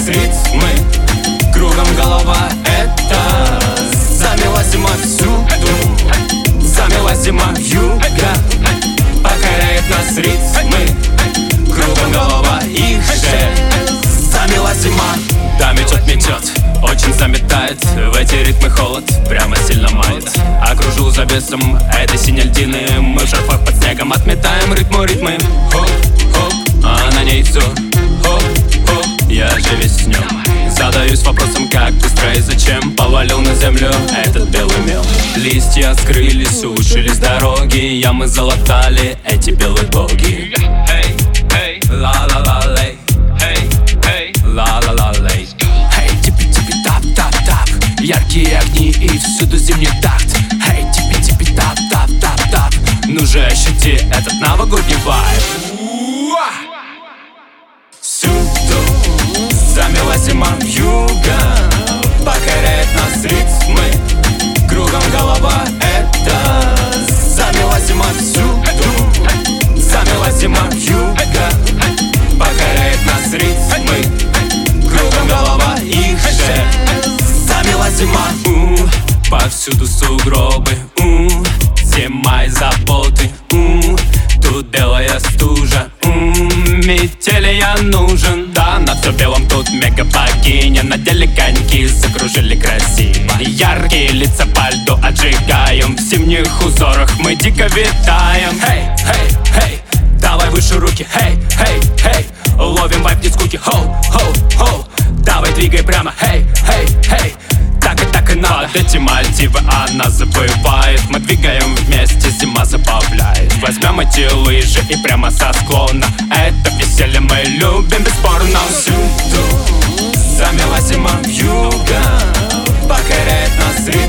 нас ритмы, кругом голова. Это замела зима всюду, замела зима вьюга, покоряет нас ритмы, кругом голова. Их же замела зима. Да, метет, очень заметает. В эти ритмы холод прямо сильно мает. Окружил завесом этой синей льдины. Мы в шарфах под снегом отметаем ритмы. Хоп, хоп, а на ней все. Хоп, хоп, я же весь в нем. Задаюсь вопросом, как быстро и зачем повалил на землю этот белый мел. Листья скрыли, сушились дороги, ямы залатали эти белые боги. Эй, эй, ла-ла-ла-лей. Эй, эй, ла-ла-ла-лей. Эй, типи-типи-тап-тап-тап. Яркие огни и всюду зимний такт. Эй, типи-типи-тап-тап-тап-тап. Ну же ощути этот новогодний вайб. Всюду замела зима вьюга, покоряет нас ритмы, кругом голова. Это замела зима всюду, замела зима вьюга, покоряет нас ритмы, кругом голова. Их же замела зима. Повсюду сугробы, зима и заботы, тут белая стужа, метели я нужен. Да, на все белом тут мега-богиня. Надели коньки, закружили красиво. Яркие лица по льду отжигаем. В зимних узорах мы дико витаем. Хей, хей, хей, давай выше руки. Хей, хей, хей, ловим вайб не скуки. Хоу, хоу, хоу, давай двигай прямо. Хей, хей, хей, так и надо. Под эти Мальдивы она забывает. Мы двигаем вместе, зима забавляет. Возьмем эти лыжи и прямо со склона. Это веселье мы любим бесспорно. Всюду замела зима вьюга, покоряет нас ритм.